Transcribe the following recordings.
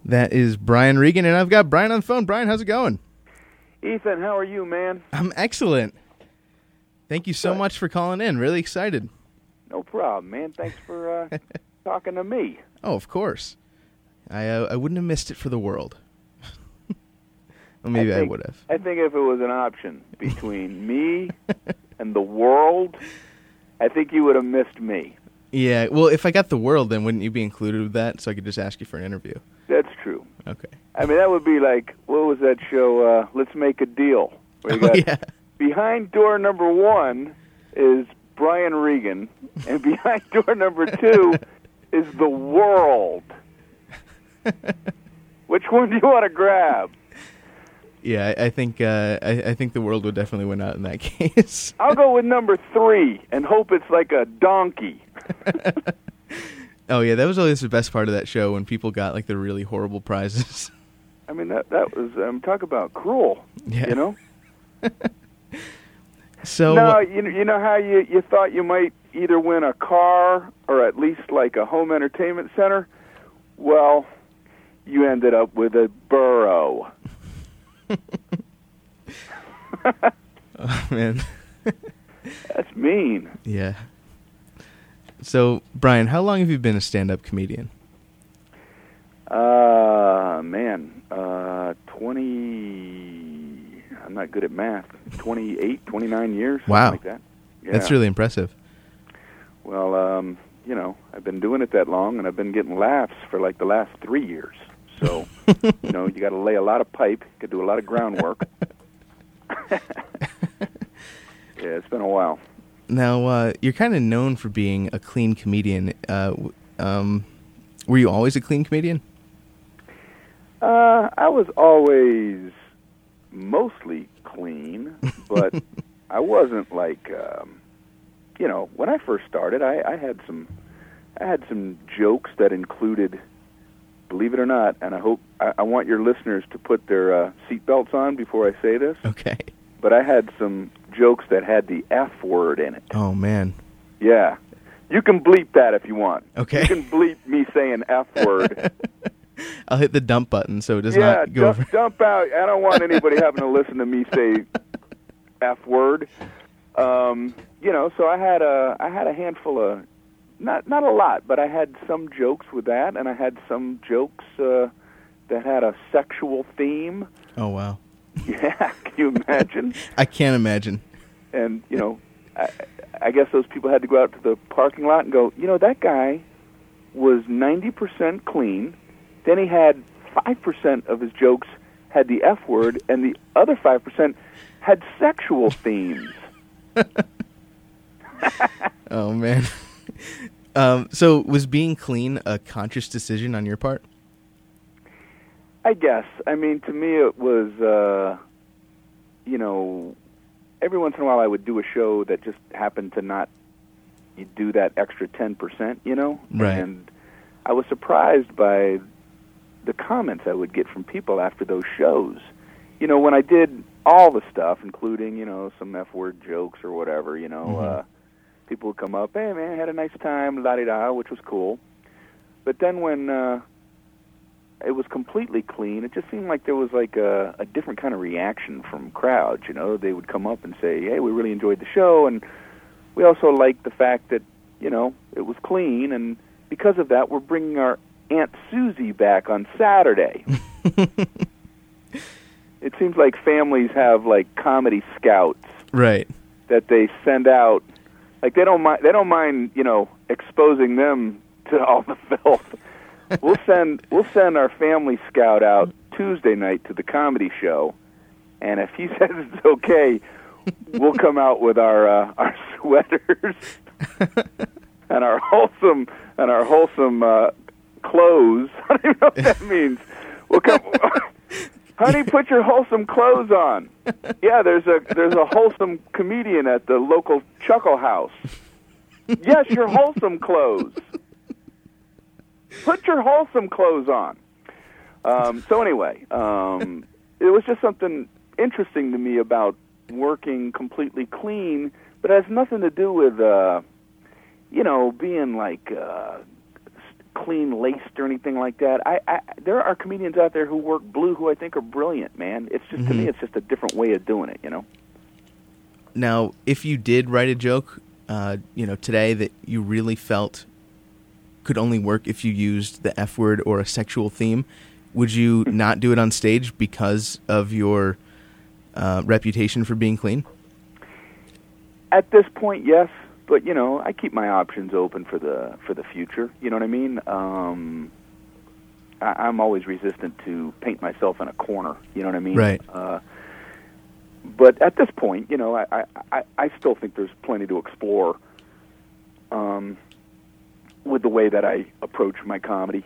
That is Brian Regan, and I've got Brian on the phone. Brian, how's it going? Ethan, how are you, man? I'm excellent. Thank you so much for calling in. Really excited. No problem, man. Thanks for talking to me. Oh, of course. I wouldn't have missed it for the world. Well, maybe I would have. I think if it was an option between me and the world, I think you would have missed me. Yeah, well, if I got the world, then wouldn't you be included with that so I could just ask you for an interview? That's true. Okay. I mean, that would be like, what was that show, Let's Make a Deal? Where you got yeah. Behind door number 1 is Brian Regan, and behind door number 2 is the world. Which one do you want to grab? Yeah, I think I think the world would definitely win out in that case. I'll go with number 3 and hope it's like a donkey. Oh yeah, that was always the best part of that show when people got like the really horrible prizes. I mean, that was talk about cruel. Yeah. You know. So no, you know how you thought you might either win a car or at least like a home entertainment center. Well, you ended up with a burro. Oh man, that's mean. Yeah. So, Brian, how long have you been a stand-up comedian? Man, 20, I'm not good at math, 28, 29 years, wow. Something like that. Yeah. That's really impressive. Well, you know, I've been doing it that long, and I've been getting laughs for like the last 3 years. So, you know, you got to lay a lot of pipe, you got to do a lot of groundwork. Yeah, it's been a while. Now, you're kind of known for being a clean comedian. Were you always a clean comedian? I was always mostly clean, but I wasn't like, you know, when I first started, I had some jokes that included, believe it or not, and I want your listeners to put their seatbelts on before I say this. Okay. But I had some jokes that had the F word in it. Oh, man. Yeah. You can bleep that if you want. Okay. You can bleep me saying F word. I'll hit the dump button so it does not go over. Dump out. I don't want anybody having to listen to me say F word. You know, so I had a handful of, not a lot, but I had some jokes with that, and I had some jokes that had a sexual theme. Oh, wow. Yeah, can you imagine? I can't imagine. And, you know, I guess those people had to go out to the parking lot and go, you know, that guy was 90% clean. Then he had 5% of his jokes had the F word, and the other 5% had sexual themes. Oh, man. So was being clean a conscious decision on your part? I guess. I mean, to me it was, you know, every once in a while I would do a show that just happened to not do that extra 10%, you know? Right. And I was surprised by the comments I would get from people after those shows. You know, when I did all the stuff, including, you know, some F-word jokes or whatever, you know, people would come up, hey, man, I had a nice time, la-di-da, which was cool. But then when it was completely clean, it just seemed like there was like a different kind of reaction from crowds, you know. They would come up and say, hey, we really enjoyed the show, and we also liked the fact that, you know, it was clean, and because of that, we're bringing our Aunt Susie back on Saturday. It seems like families have like comedy scouts, right? That they send out. Like they don't mind, you know, exposing them to all the filth. We'll send our family scout out Tuesday night to the comedy show, and if he says it's okay, we'll come out with our sweaters and our wholesome clothes. I don't even know what that means. We'll come, honey, put your wholesome clothes on. Yeah, there's a wholesome comedian at the local Chuckle House. Yes, your wholesome clothes. Put your wholesome clothes on. So anyway, it was just something interesting to me about working completely clean, but it has nothing to do with, you know, being like clean laced or anything like that. There are comedians out there who work blue who I think are brilliant, man. It's just to me, it's just a different way of doing it, you know. Now, if you did write a joke, today that you really felt could only work if you used the F word or a sexual theme, would you not do it on stage because of your reputation for being clean? At this point, yes, but I keep my options open for the future. You know what I mean? I'm always resistant to paint myself in a corner. You know what I mean? Right. But at this point, I still think there's plenty to explore with the way that I approach my comedy.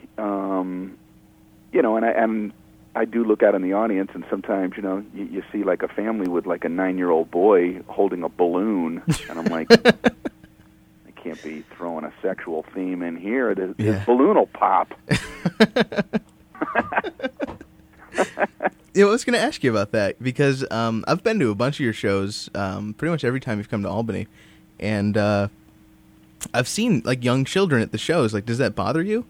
And I do look out in the audience, and sometimes, you see like a family with like a 9-year-old boy holding a balloon, and I'm like, I can't be throwing a sexual theme in here. This balloon will pop. I was going to ask you about that because I've been to a bunch of your shows pretty much every time you've come to Albany, and I've seen like young children at the shows. Like, does that bother you?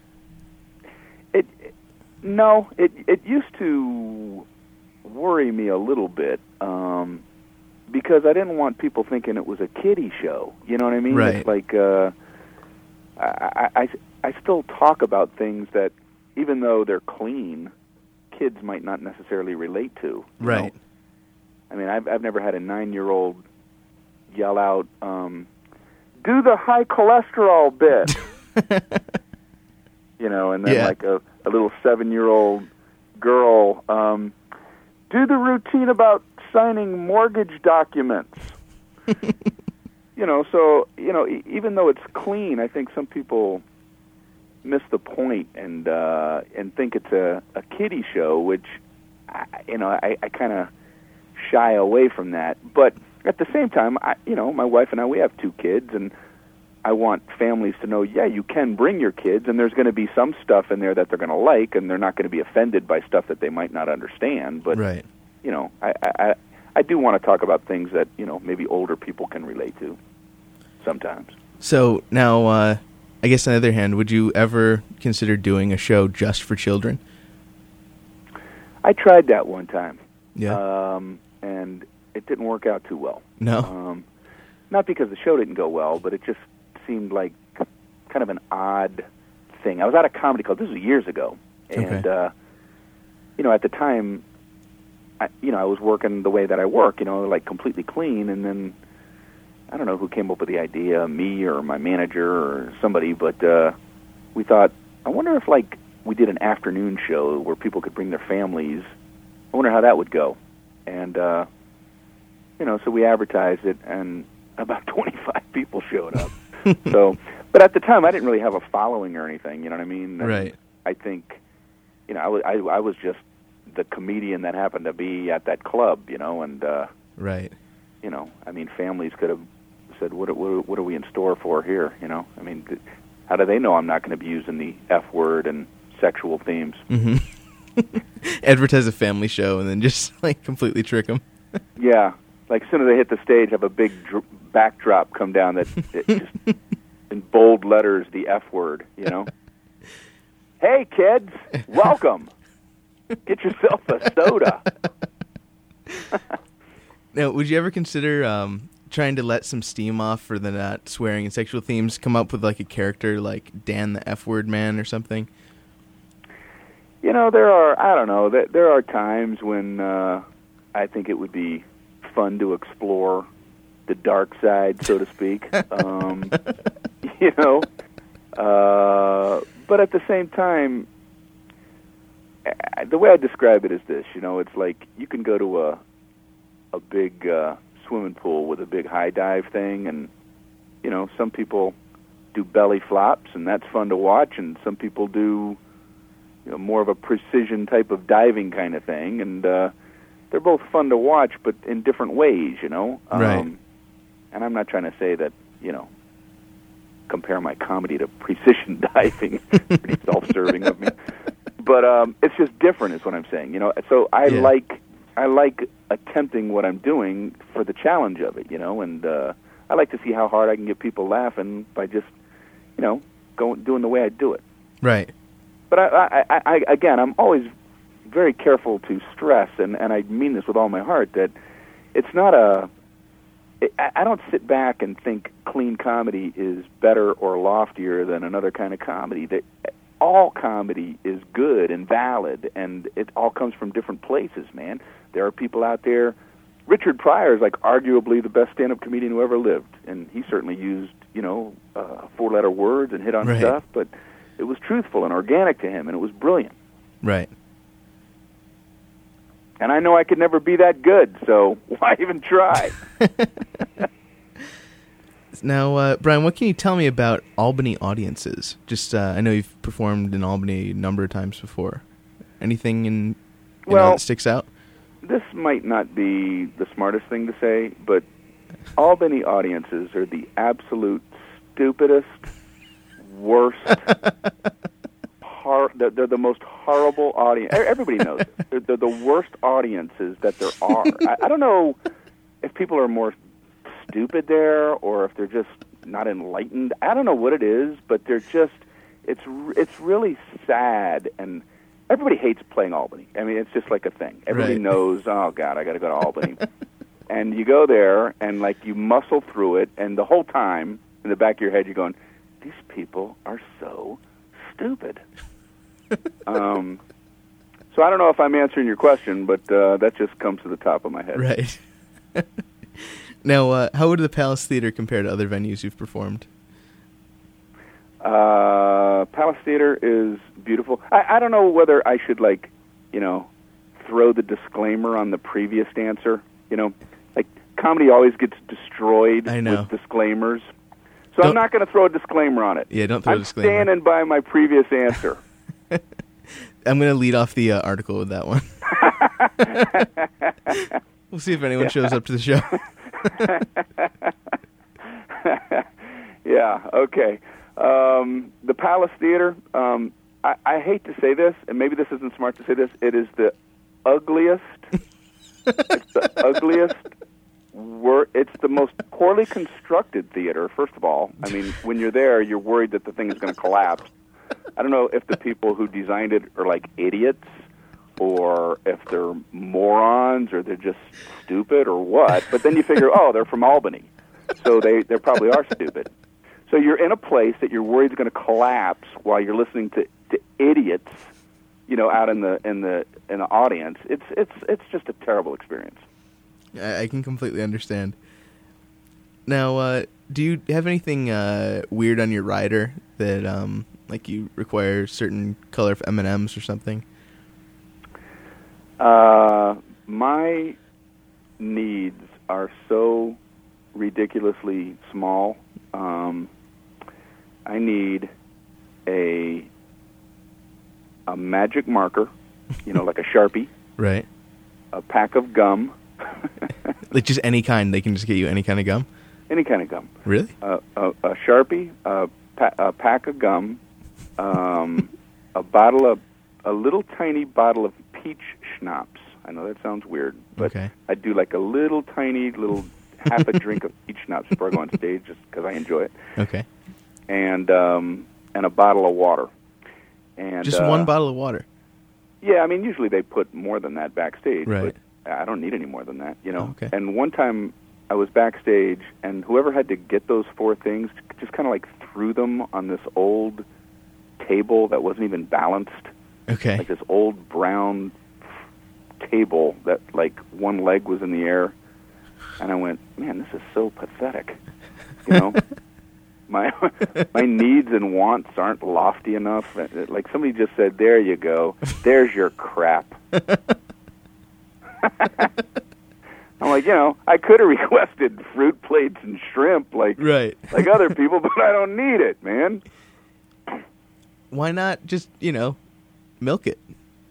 No, it used to worry me a little bit because I didn't want people thinking it was a kiddie show. You know what I mean? Right. It's like I still talk about things that, even though they're clean, kids might not necessarily relate to. Right. Know? I mean, I've never had a 9-year-old yell out, "Do the high cholesterol bit," and then like a little 7-year-old girl, "Do the routine about signing mortgage documents." So even though it's clean, I think some people miss the point and think it's a kiddie show, which I kind of shy away from that. But at the same time, my wife and I, we have 2 kids, and I want families to know, you can bring your kids, and there's going to be some stuff in there that they're going to like, and they're not going to be offended by stuff that they might not understand. But right. I do want to talk about things that maybe older people can relate to sometimes. So now, I guess on the other hand, would you ever consider doing a show just for children? I tried that one time. Yeah. And it didn't work out too well. No. Not because the show didn't go well, but it just seemed like kind of an odd thing. I was at a comedy club. This was years ago. And, okay. At the time, I was working the way that I work, like completely clean, and then I don't know who came up with the idea, me or my manager or somebody, but we thought, I wonder if like we did an afternoon show where people could bring their families. I wonder how that would go. And so we advertised it, and about 25 people showed up. But at the time I didn't really have a following or anything, you know what I mean? And right. I think I was just the comedian that happened to be at that club, and right. I mean, families could have said, what are we in store for here, I mean, how do they know I'm not going to be using the F word and sexual themes? Mm-hmm. Advertise a family show and then just like completely trick them. Yeah, like as soon as they hit the stage, have a big backdrop come down that just in bold letters, the F word, Hey kids, welcome. Get yourself a soda. Now, would you ever consider trying to let some steam off for the not swearing and sexual themes? Come up with like a character like Dan the F word man or something? There are times when I think it would be fun to explore the dark side, so to speak. But at the same time, the way I describe it is this, it's like you can go to a big swimming pool with a big high dive thing, and, some people do belly flops, and that's fun to watch, and some people do more of a precision type of diving kind of thing, and they're both fun to watch, but in different ways, Right. And I'm not trying to say that, compare my comedy to precision diving. Pretty self-serving of me. But it's just different is what I'm saying, So I like attempting what I'm doing for the challenge of it, and I like to see how hard I can get people laughing by just, doing the way I do it. Right. But I again, I'm always very careful to stress, and I mean this with all my heart, that it's not I don't sit back and think clean comedy is better or loftier than another kind of comedy. That all comedy is good and valid, and it all comes from different places, man. There are people out there. Richard Pryor is like arguably the best stand-up comedian who ever lived, and he certainly used, four-letter words and hit on stuff, but it was truthful and organic to him, and it was brilliant. Right. And I know I could never be that good, so why even try? Now, Brian, what can you tell me about Albany audiences? Just, I know you've performed in Albany a number of times before. Anything that sticks out? This might not be the smartest thing to say, but Albany audiences are the absolute stupidest, worst, they're the most horrible audience. Everybody knows it. They're the worst audiences that there are. I don't know if people are more stupid there or if they're just not enlightened. I don't know what it is, but they're just, it's really sad, and everybody hates playing Albany. I mean, it's just like a thing. Everybody knows, oh, God, I got to go to Albany. And you go there, and, like, you muscle through it, and the whole time, in the back of your head, you're going, these people are so stupid. So I don't know if I'm answering your question, but that just comes to the top of my head. Right. Now, how would the Palace Theater compare to other venues you've performed? Palace Theater is beautiful. I don't know whether I should, throw the disclaimer on the previous answer. Like, comedy always gets destroyed with disclaimers. So I'm not going to throw a disclaimer on it. Yeah, don't throw a disclaimer. I'm standing by my previous answer. I'm going to lead off the article with that one. We'll see if anyone shows up to the show. Yeah, okay. The Palace Theater, I hate to say this, and maybe this isn't smart to say this, it is the ugliest, it's the ugliest, it's the most poorly constructed theater, first of all. I mean, when you're there, you're worried that the thing is going to collapse. I don't know if the people who designed it are like idiots, or if they're morons, or they're just stupid, or what. But then you figure, oh, they're from Albany, so they probably are stupid. So you're in a place that you're worried is going to collapse while you're listening to idiots, out in the audience. It's just a terrible experience. I can completely understand. Now, do you have anything weird on your rider that like you require a certain color of M&Ms or something? My needs are so ridiculously small. I need a magic marker, like a Sharpie. Right. A pack of gum. Like just any kind? They can just get you any kind of gum? Any kind of gum. Really? A Sharpie, a pack of gum, a little tiny bottle of peach schnapps. I know that sounds weird, but I'd do like a little tiny half a drink of peach schnapps before I go on stage, just because I enjoy it. Okay. And a bottle of water. And just one bottle of water? Yeah, I mean, usually they put more than that backstage. Right. But I don't need any more than that, Okay. And one time I was backstage, and whoever had to get those four things just kind of like threw them on this old table that wasn't even balanced. Okay. Like this old brown table that like one leg was in the air. And I went, man, this is so pathetic. My needs and wants aren't lofty enough. Like somebody just said, there you go. There's your crap. I'm like, I could have requested fruit plates and shrimp like other people, but I don't need it, man. Why not just, milk it?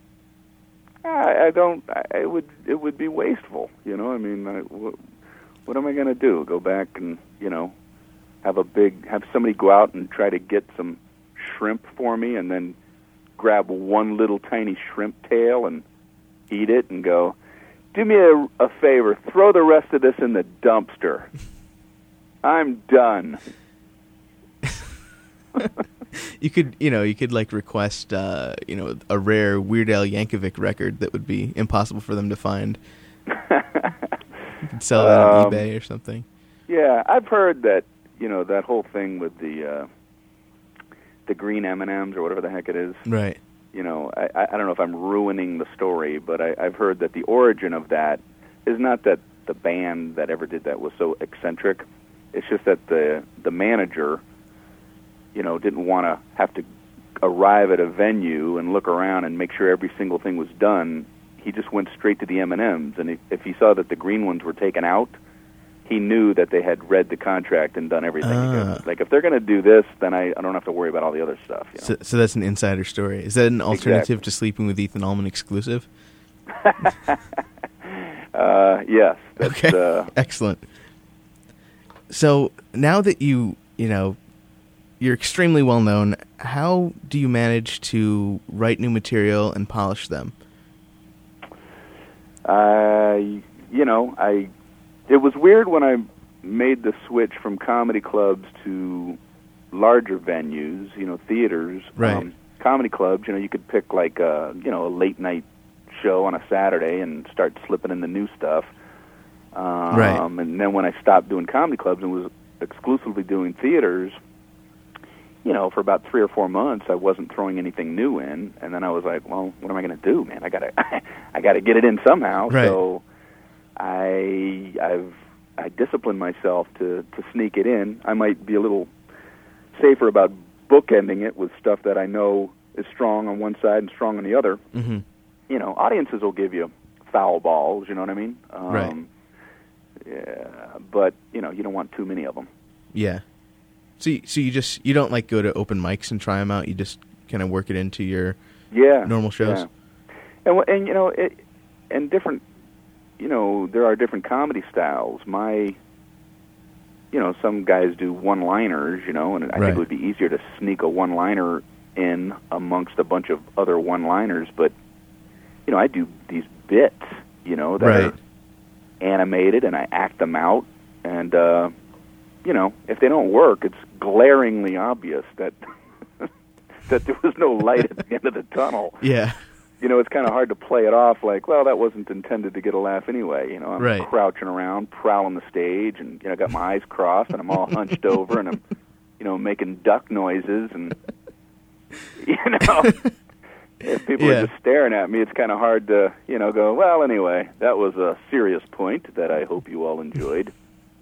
I don't. It would be wasteful. I mean, what am I going to do? Go back and have somebody go out and try to get some shrimp for me, and then grab one little tiny shrimp tail and eat it, and go, do me a favor, throw the rest of this in the dumpster. I'm done. You could like request, a rare Weird Al Yankovic record that would be impossible for them to find. You could sell that on eBay or something. Yeah, I've heard that, that whole thing with the green M&Ms or whatever the heck it is. Right. I don't know if I'm ruining the story, but I've heard that the origin of that is not that the band that ever did that was so eccentric. It's just that the manager, didn't want to have to arrive at a venue and look around and make sure every single thing was done. He just went straight to the M&Ms, and if he saw that the green ones were taken out, he knew that they had read the contract and done everything. Like, if they're going to do this, then I don't have to worry about all the other stuff. So that's an insider story. Is that an alternative to Sleeping with Ethan Allman exclusive? Yes. That's, okay. Excellent. So now that you're extremely well known, how do you manage to write new material and polish them? It was weird when I made the switch from comedy clubs to larger venues, theaters. Right. Comedy clubs, you could pick like a late night show on a Saturday and start slipping in the new stuff. Right. And then when I stopped doing comedy clubs and was exclusively doing theaters, for about 3 or 4 months, I wasn't throwing anything new in. And then I was like, well, what am I going to do, man? I gotta get it in somehow. Right. So I disciplined myself to sneak it in. I might be a little safer about bookending it with stuff that I know is strong on one side and strong on the other. Mm-hmm. Audiences will give you foul balls, you know what I mean? Right. Yeah, but, you don't want too many of them. Yeah. So you don't like go to open mics and try them out. You just kind of work it into your normal shows. Yeah. And different, there are different comedy styles. Some guys do one-liners, and I think it would be easier to sneak a one-liner in amongst a bunch of other one-liners. But, I do these bits, that are animated, and I act them out. And, if they don't work, it's glaringly obvious that that there was no light at the end of the tunnel. Yeah. It's kind of hard to play it off like, well, that wasn't intended to get a laugh anyway. I'm crouching around, prowling the stage, and, I got my eyes crossed, and I'm all hunched over, and I'm, making duck noises, and, if people are just staring at me, it's kind of hard to, go, well, anyway, that was a serious point that I hope you all enjoyed.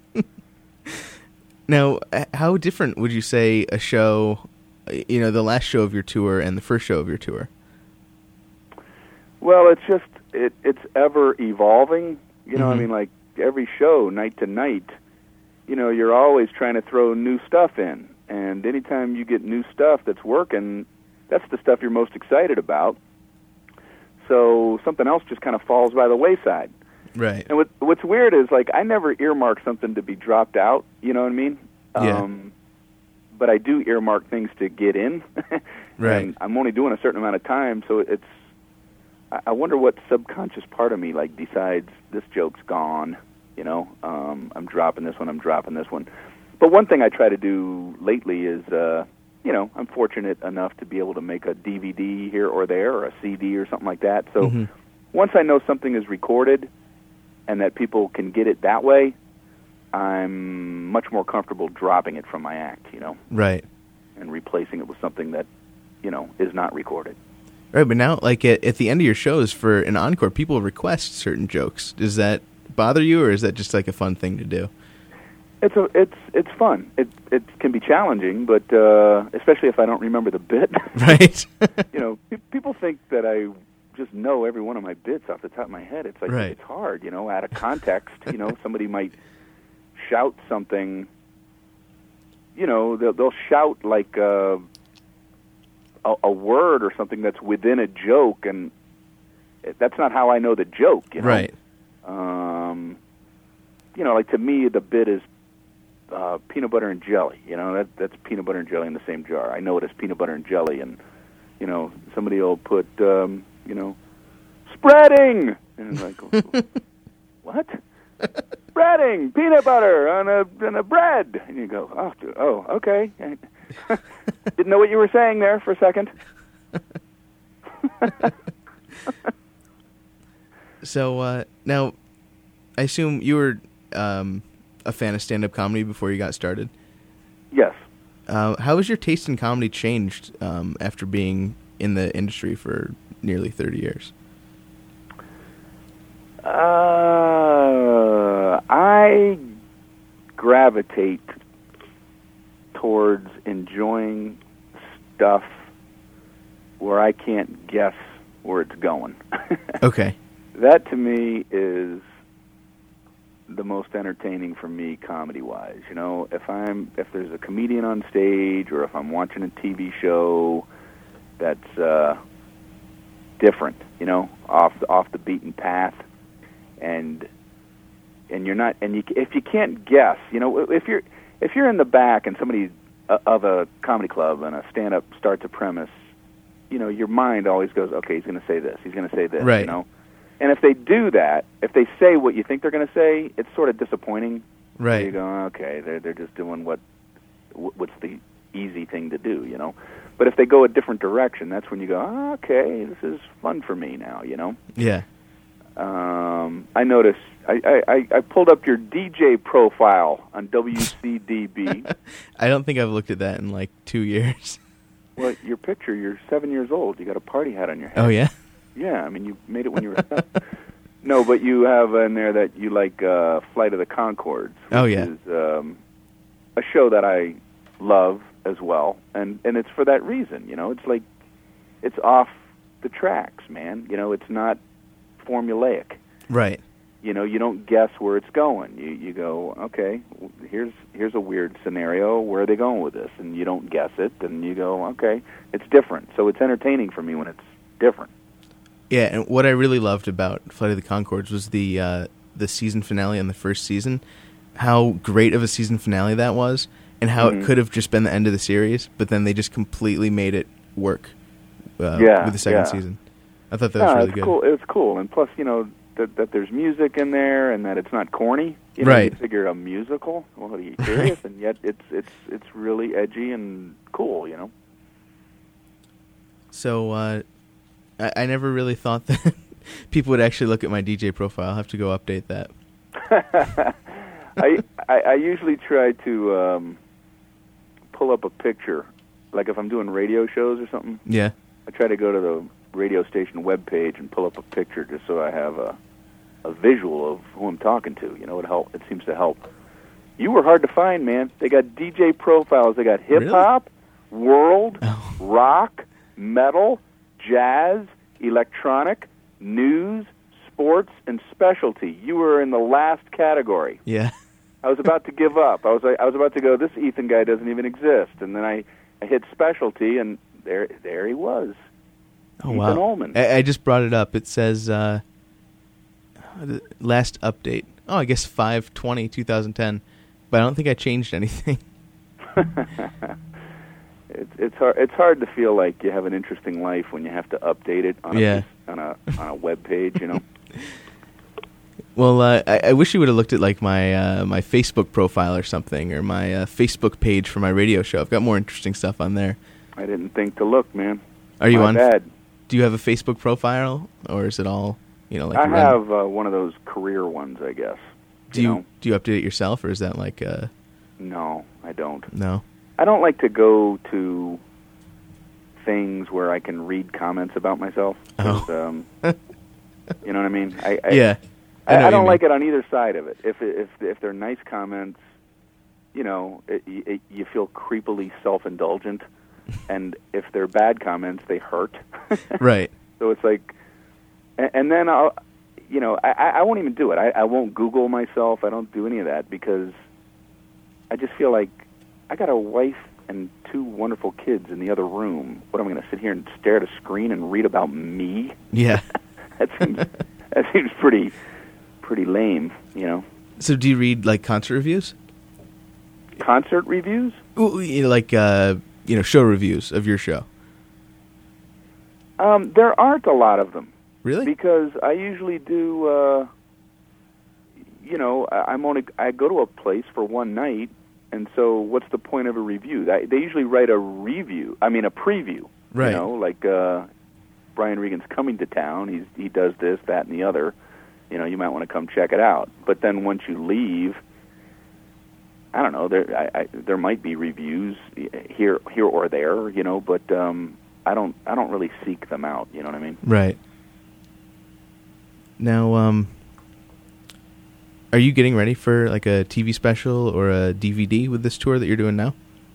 Now, how different would you say a show, the last show of your tour and the first show of your tour? Well, it's just, it's ever evolving, I mean, like every show, night to night, you're always trying to throw new stuff in. And anytime you get new stuff that's working, that's the stuff you're most excited about. So something else just kind of falls by the wayside. Right. And what's weird is, like, I never earmark something to be dropped out, you know what I mean? Yeah. But I do earmark things to get in. Right. And I'm only doing a certain amount of time, so I wonder what subconscious part of me, like, decides this joke's gone, I'm dropping this one. But one thing I try to do lately is, I'm fortunate enough to be able to make a DVD here or there, or a CD or something like that. So once I know something is recorded and that people can get it that way, I'm much more comfortable dropping it from my act, Right. And replacing it with something that, is not recorded. Right, but now, like, at the end of your shows for an encore, people request certain jokes. Does that bother you, or is that just like a fun thing to do? It's fun. It can be challenging, but especially if I don't remember the bit. Right. People think that I just know every one of my bits off the top of my head. It's like, it's hard, out of context. Somebody might shout something. They'll shout like a word or something that's within a joke, and that's not how I know the joke. Right. Like, to me, the bit is peanut butter and jelly. That's peanut butter and jelly in the same jar. I know it as peanut butter and jelly, and somebody will put spreading, and I'm like, what? Spreading peanut butter on a bread, and you go, oh, okay. Didn't know what you were saying there for a second. So now, I assume you were a fan of stand-up comedy before you got started. Yes. How has your taste in comedy changed after being in the industry for nearly 30 years? I gravitate towards enjoying stuff where I can't guess where it's going. Okay. That to me is the most entertaining for me comedy-wise. You know, if there's a comedian on stage or if I'm watching a TV show that's different, you know, off the beaten path, and you're not, and if you can't guess, you know, if you're in the back and somebody of a comedy club and a stand-up starts a premise, you know, your mind always goes, okay, he's going to say this, right. You know. And if they do that, if they say what you think they're going to say, it's sort of disappointing. Right. You go, okay, they're just doing what's the easy thing to do, you know. But if they go a different direction, that's when you go, oh, okay, this is fun for me now, you know. Yeah. I noticed I pulled up your DJ profile on WCDB. I don't think I've looked at that in like 2 years. Well, your picture, you're 7 years old. You got a party hat on your head. Oh, yeah? Yeah, I mean, you made it when you were 7. No, but you have in there that you like Flight of the Conchords. Oh, yeah. Which is a show that I love as well. And it's for that reason, you know. It's like, it's off the tracks, man. You know, it's not formulaic. Right. You know, you don't guess where it's going. You go, okay, here's a weird scenario. Where are they going with this? And you don't guess it, and you go, okay, it's different. So it's entertaining for me when it's different. Yeah, and what I really loved about Flight of the Conchords was the season finale on the first season. How great of a season finale that was, and how it could have just been the end of the series, but then they just completely made it work with the second season. I thought that was really good. Cool. It's cool, and plus, you know, that there's music in there, and that it's not corny. You know, right. You figure a musical. Well, are you serious? And yet it's really edgy and cool. You know. So I never really thought that people would actually look at my DJ profile. I'll have to go update that. I usually try to pull up a picture, like if I'm doing radio shows or something. Yeah. I try to go to the radio station webpage and pull up a picture just so I have a visual of who I'm talking to. You know, it seems to help. You were hard to find, man. They got DJ profiles. They got hip-hop, world, rock, metal, jazz, electronic, news, sports, and specialty. You were in the last category. Yeah. I was about to give up. I was about to go, this Ethan guy doesn't even exist. And then I hit specialty, and there he was. Oh, Ethan wow. Ullman. I just brought it up. It says last update. Oh, I guess 5/20/2010. But I don't think I changed anything. It's hard to feel like you have an interesting life when you have to update it on a web page, you know. Well, I wish you would have looked at like my my Facebook profile or something, or my Facebook page for my radio show. I've got more interesting stuff on there. I didn't think to look, man. Are you My on? bad. Do you have a Facebook profile, or is it all, you know, like? I have one of those career ones, I guess. Do you update it yourself, or is that like No, I don't. No. I don't like to go to things where I can read comments about myself. Oh. You know what I mean? Yeah. I don't like it on either side of it. If they're nice comments, you know, you feel creepily self-indulgent, and if they're bad comments, they hurt. Right. So it's like, and then I won't even do it. I won't Google myself. I don't do any of that because I just feel like I got a wife and 2 wonderful kids in the other room. What am I going to sit here and stare at a screen and read about me? Yeah. that seems pretty lame, you know. So do you read like concert reviews? Concert reviews? Ooh, like show reviews of your show. There aren't a lot of them. Really? Because I usually do. I go to a place for one night, And so, what's the point of a review? They usually write a preview. Right. You know, like Brian Regan's Coming to Town. He does this, that, and the other. You know, you might want to come check it out. But then once you leave, I don't know. There might be reviews here or there. You know, but I don't really seek them out. You know what I mean? Right. Now, are you getting ready for like a TV special or a DVD with this tour that you're doing now?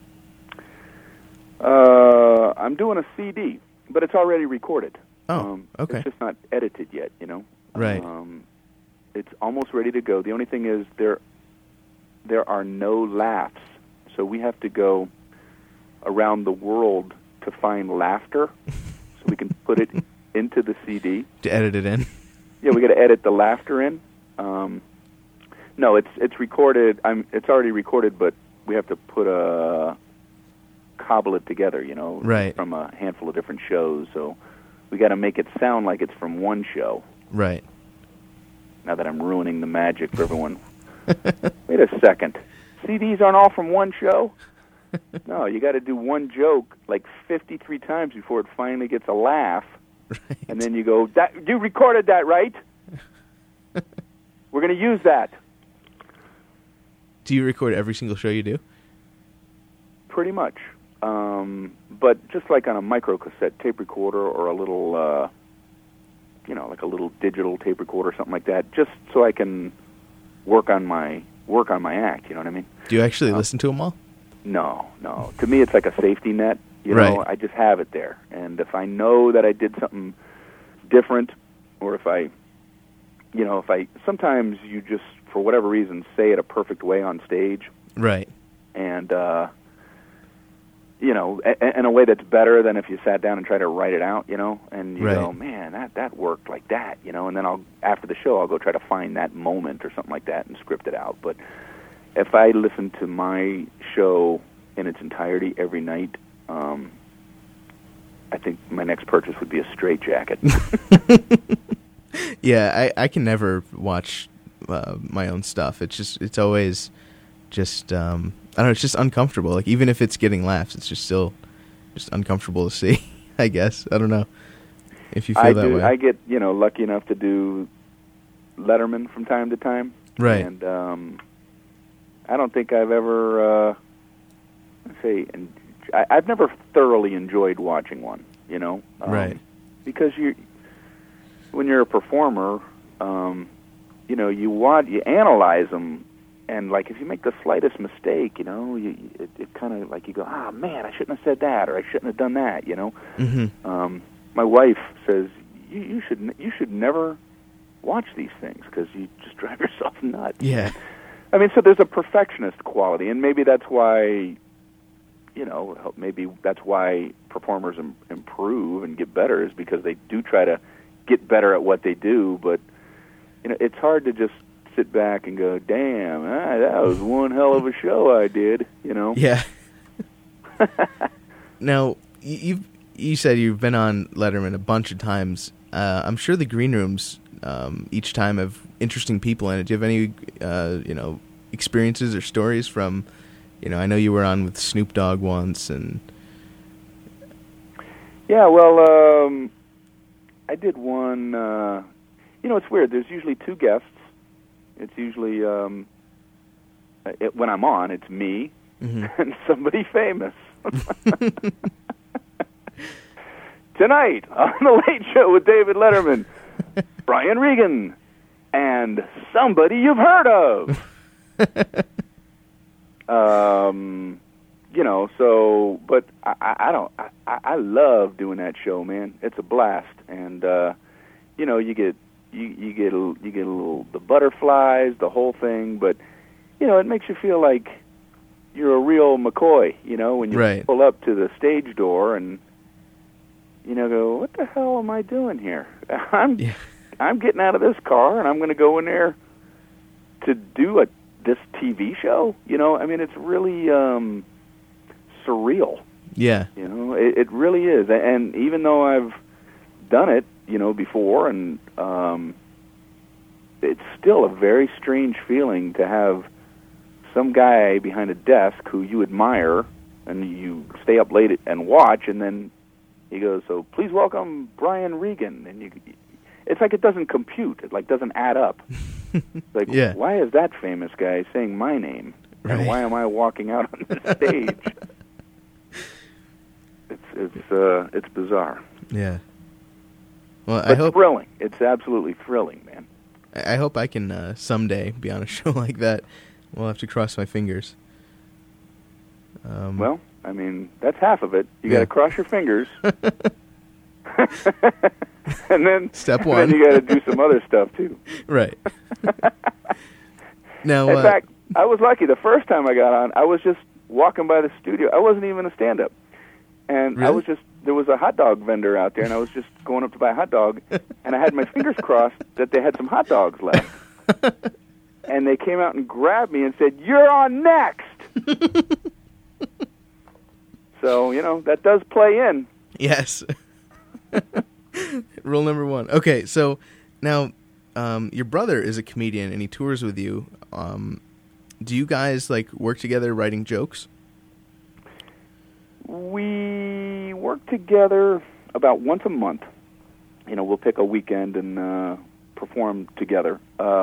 I'm doing a CD, but it's already recorded. Oh, okay. It's just not edited yet, you know. Right. It's almost ready to go. The only thing is there are no laughs, so we have to go around the world to find laughter, so we can put it into the CD. To edit it in. Yeah, we got to edit the laughter in. No, it's recorded. It's already recorded, but we have to cobble it together, you know, right, from a handful of different shows. So we got to make it sound like it's from one show. Right. Now that I'm ruining the magic for everyone. Wait a second. CDs aren't all from one show? No, you got to do one joke like 53 times before it finally gets a laugh. Right. And then you go, you recorded that, right? We're going to use that. Do you record every single show you do? Pretty much. But just like on a microcassette tape recorder or a little, like a little digital tape recorder, something like that, just so I can work on my act, you know what I mean? Do you actually listen to them all? No. To me, it's like a safety net. You know, right. I just have it there. And if I know that I did something different, or if sometimes you just, for whatever reason, say it a perfect way on stage. Right. And, in a way that's better than if you sat down and tried to write it out, you know, and you go, man, that worked like that, you know, and then after the show, I'll go try to find that moment or something like that and script it out. But if I listen to my show in its entirety every night, I think my next purchase would be a straitjacket. Yeah, I can never watch my own stuff. It's always just I don't know. It's just uncomfortable. Like even if it's getting laughs, it's just still just uncomfortable to see. I guess I don't know if you feel that way. I get lucky enough to do Letterman from time to time, right? And I don't think I've ever I've never thoroughly enjoyed watching one. You know, right? Because when you're a performer, you analyze them. And, like, if you make the slightest mistake, you know, it kind of, like, you go, man, I shouldn't have said that, or I shouldn't have done that, you know. Mm-hmm. My wife says, you should never watch these things, because you just drive yourself nuts. Yeah. I mean, so there's a perfectionist quality, and maybe that's why, performers improve and get better, is because they do try to get better at what they do, but, it's hard to just sit back and go, damn, that was one hell of a show I did, you know? Yeah. Now, you said you've been on Letterman a bunch of times. I'm sure the green rooms each time have interesting people in it. Do you have any, experiences or stories from, I know you were on with Snoop Dogg once, and... Yeah, well, I did one, it's weird. There's usually two guests. It's usually, when I'm on, it's me mm-hmm. and somebody famous. Tonight, on The Late Show with David Letterman, Brian Regan, and somebody you've heard of. But I love doing that show, man. It's a blast. And, you get a little, the butterflies, the whole thing, but, it makes you feel like you're a real McCoy, when you right. pull up to the stage door and, go, what the hell am I doing here? I'm getting out of this car and I'm going to go in there to do this TV show, I mean, it's really surreal. Yeah. It really is. And even though I've done it, before, and it's still a very strange feeling to have some guy behind a desk who you admire, and you stay up late and watch, and then he goes, "So please welcome Brian Regan," and it's like it doesn't compute. It like doesn't add up. Like, yeah. Why is that famous guy saying my name? Right. And why am I walking out on the stage? It's bizarre. Yeah. Well, But I hope thrilling. It's absolutely thrilling, man. I hope I can someday be on a show like that. We'll have to cross my fingers. Well, I mean, that's half of it. You Yeah. got to cross your fingers. And then Step and one. then you got to do some other stuff too. Right. Now, In fact, I was lucky. The first time I got on, I was just walking by the studio. I wasn't even a stand-up, and Really? there was a hot dog vendor out there, and I was just going up to buy a hot dog, and I had my fingers crossed that they had some hot dogs left. And they came out and grabbed me and said, "You're on next." So, that does play in. yes. Rule number 1. Okay, so now your brother is a comedian and he tours with you. Do you guys work together writing jokes? We work together about once a month. We'll pick a weekend and perform together.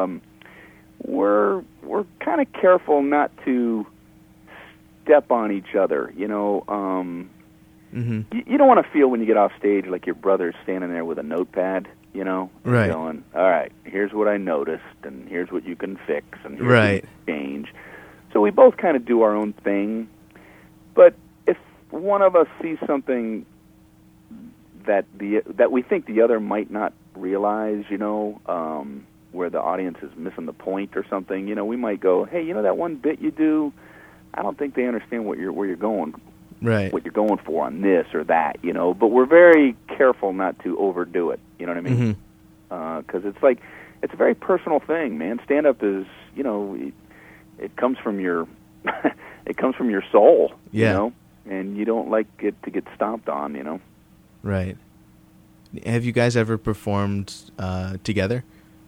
We're kind of careful not to step on each other. Mm-hmm. You don't want to feel when you get off stage like your brother's standing there with a notepad, and Right. going, "All right, here's what I noticed, and here's what you can fix, and here's Right. what you can change." So we both kind of do our own thing. But if one of us sees something that we think the other might not realize, where the audience is missing the point or something, we might go, "Hey, that one bit you do, I don't think they understand where you're going." Right. What you're going for on this or that, but we're very careful not to overdo it, you know what I mean? Because it's a very personal thing, man. Stand-up is, it comes from your, it comes from your soul, Yeah. and you don't like it to get stomped on, Right. Have you guys ever performed together?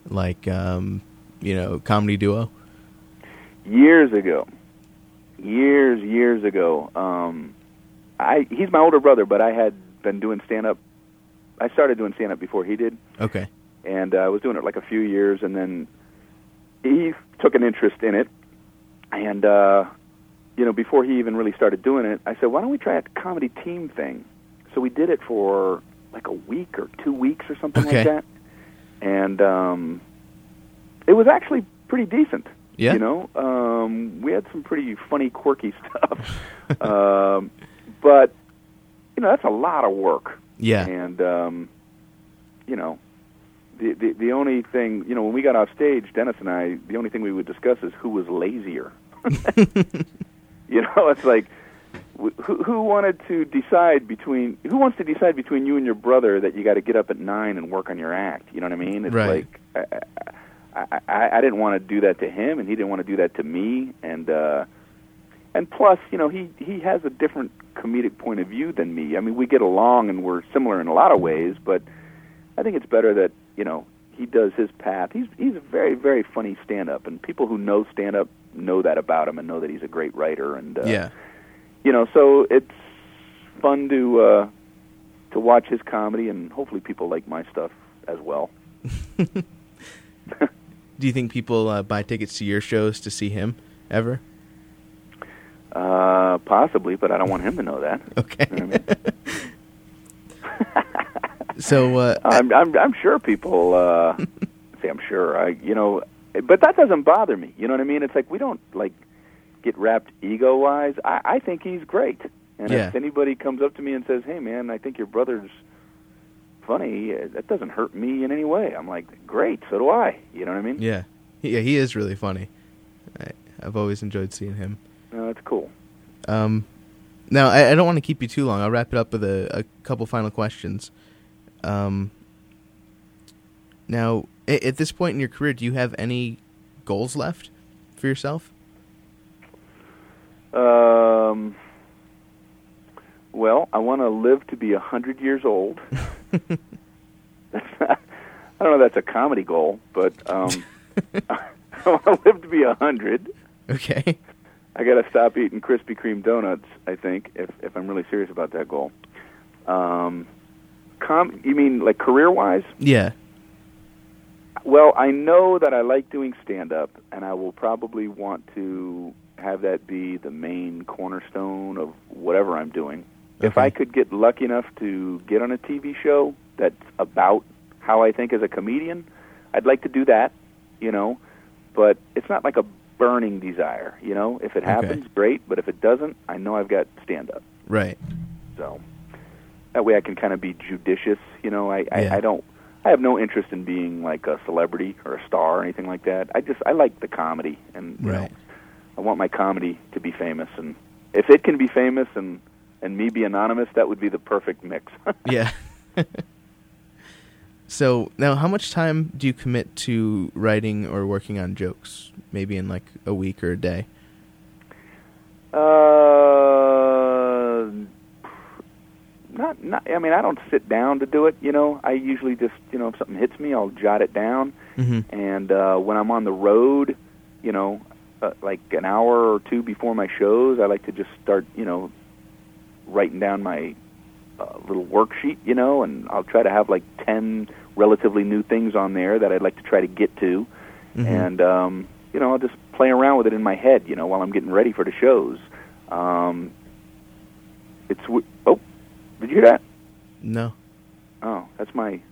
Comedy duo? Years ago. He's my older brother, but I had been doing stand-up. I started doing stand-up before he did. Okay. And I was doing it a few years, and then he took an interest in it. And, before he even really started doing it, I said, "Why don't we try a comedy team thing?" So we did it for a week or 2 weeks or something Okay. like that. And it was actually pretty decent. Yeah? We had some pretty funny, quirky stuff. But, that's a lot of work. Yeah. And, the only thing, when we got off stage, Dennis and I, the only thing we would discuss is who was lazier. It's like, who wants to decide between you and your brother that you got to get up at 9 and work on your act? You know what I mean? It's Right. I didn't want to do that to him, and he didn't want to do that to me, and plus, he has a different comedic point of view than me. I mean, we get along and we're similar in a lot of ways, but I think it's better that he does his path. He's a very, very funny stand-up, and people who know stand-up know that about him and know that he's a great writer, and Yeah. So it's fun to watch his comedy, and hopefully people like my stuff as well. Do you think people buy tickets to your shows to see him ever? Possibly, but I don't want him to know that. Okay. You know what I mean? So I'm sure people say I'm sure. But that doesn't bother me. You know what I mean? It's like we don't get wrapped ego-wise. I think he's great. And Yeah. if anybody comes up to me and says, "Hey, man, I think your brother's funny," that doesn't hurt me in any way. I'm like, great, so do I. You know what I mean? yeah, he is really funny. I've always enjoyed seeing him. No, that's cool. Now, I don't want to keep you too long. I'll wrap it up with a couple final questions. Now, at this point in your career, do you have any goals left for yourself? Well, I want to live to be 100 years old. I don't know if that's a comedy goal, but I want to live to be 100. Okay. I got to stop eating Krispy Kreme donuts, I think, if I'm really serious about that goal. You mean like career-wise? Yeah. Well, I know that I like doing stand-up, and I will probably want to have that be the main cornerstone of whatever I'm doing. Okay. If I could get lucky enough to get on a TV show that's about how I think as a comedian, I'd like to do that, but it's not like a burning desire, If it happens, great, but if it doesn't, I know I've got stand-up. Right. So that way I can kind of be judicious, I have no interest in being like a celebrity or a star or anything like that. I like the comedy, and I want my comedy to be famous, and if it can be famous and me be anonymous, that would be the perfect mix. Yeah. So now, how much time do you commit to writing or working on jokes? Maybe in like a week or a day? Not. I mean, I don't sit down to do it. I usually just, if something hits me, I'll jot it down. Mm-hmm. And when I'm on the road, like an hour or two before my shows, I like to just start, writing down my little worksheet, and I'll try to have like 10 relatively new things on there that I'd like to try to get to. Mm-hmm. And, I'll just play around with it in my head, while I'm getting ready for the shows. Did you hear that? No. Oh, that's my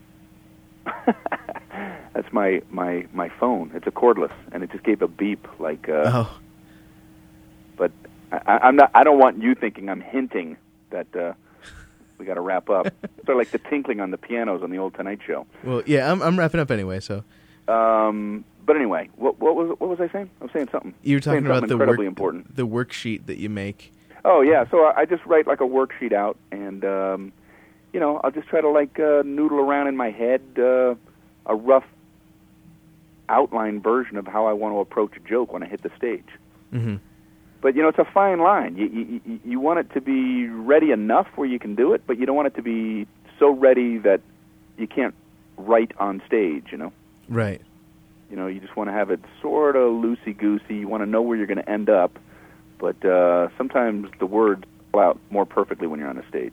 that's my phone. It's a cordless, and it just gave a beep like. Oh. But I'm not. I don't want you thinking I'm hinting that we got to wrap up. Sort of like the tinkling on the pianos on the old Tonight Show. Well, yeah, I'm wrapping up anyway. So. But anyway, what was I saying? I was saying something. You were talking about incredibly important. The worksheet that you make. Oh yeah, so I just write like a worksheet out, and I'll just try to like noodle around in my head a rough outline version of how I want to approach a joke when I hit the stage. Mm-hmm. But it's a fine line. You want it to be ready enough where you can do it, but you don't want it to be so ready that you can't write on stage. Right. You just want to have it sort of loosey-goosey. You want to know where you're going to end up, but sometimes the words fall out more perfectly when you're on a stage.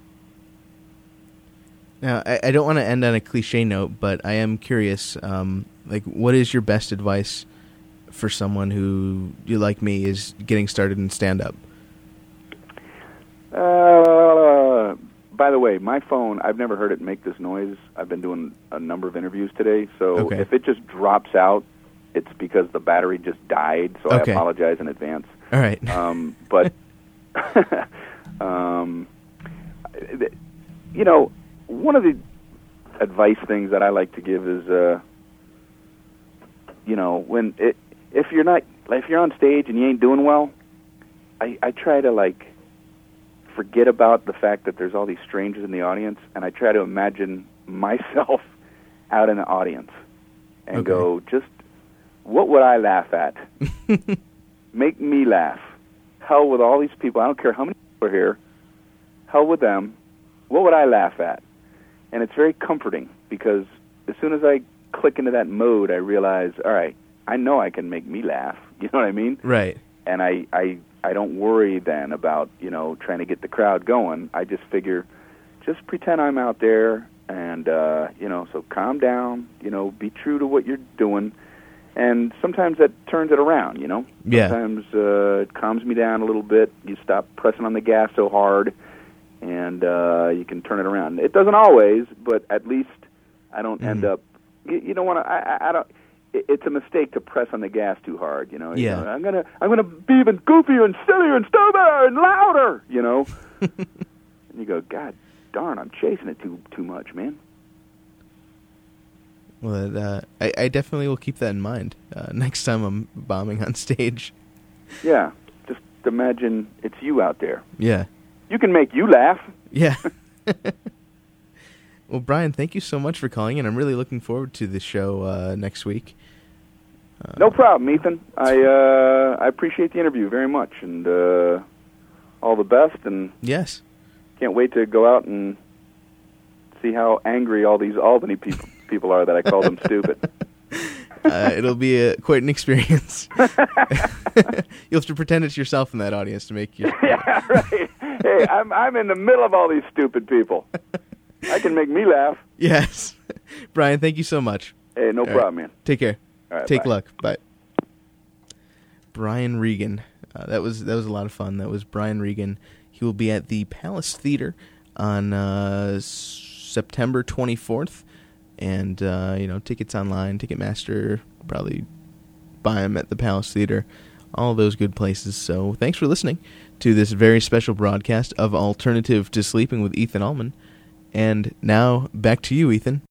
Now, I don't want to end on a cliche note, but I am curious, what is your best advice for someone who, like me, is getting started in stand-up? By the way, my phone, I've never heard it make this noise. I've been doing a number of interviews today, so if it just drops out, it's because the battery just died, so I apologize in advance. All right. But, one of the advice things that I like to give is, if you're on stage and you ain't doing well, I try to forget about the fact that there's all these strangers in the audience, and I try to imagine myself out in the audience and go, just what would I laugh at? Make me laugh. Hell with all these people. I don't care how many people are here. Hell with them. What would I laugh at? And it's very comforting because as soon as I click into that mode, I realize, all right, I know I can make me laugh. You know what I mean? Right. And I don't worry then about, trying to get the crowd going. I just figure, just pretend I'm out there and, so calm down, be true to what you're doing. And sometimes that turns it around, Yeah. Sometimes it calms me down a little bit. You stop pressing on the gas so hard, and you can turn it around. It doesn't always, but at least I don't end up. You don't want to. I don't. It's a mistake to press on the gas too hard. Yeah. I'm gonna be even goofier and sillier and stupider and louder. And you go, God darn, I'm chasing it too much, man. Well, I definitely will keep that in mind next time I'm bombing on stage. Yeah, just imagine it's you out there. Yeah. You can make you laugh. Yeah. Well, Brian, thank you so much for calling in. I'm really looking forward to the show next week. No problem, Ethan. I appreciate the interview very much, and all the best. And yes, can't wait to go out and see how angry all these Albany people are that I call them stupid. It'll be quite an experience. You'll have to pretend it's yourself in that audience to make you. Yeah, right. Hey, I'm in the middle of all these stupid people. I can make me laugh. Yes. Brian, thank you so much. Hey, no problem, man. Take care. All right, Take bye. luck. Bye. Brian Regan. That was a lot of fun. That was Brian Regan. He will be at the Palace Theater on September 24th. And, tickets online, Ticketmaster, probably buy them at the Palace Theater, all those good places. So thanks for listening to this very special broadcast of Alternative to Sleeping with Ethan Allman. And now, back to you, Ethan.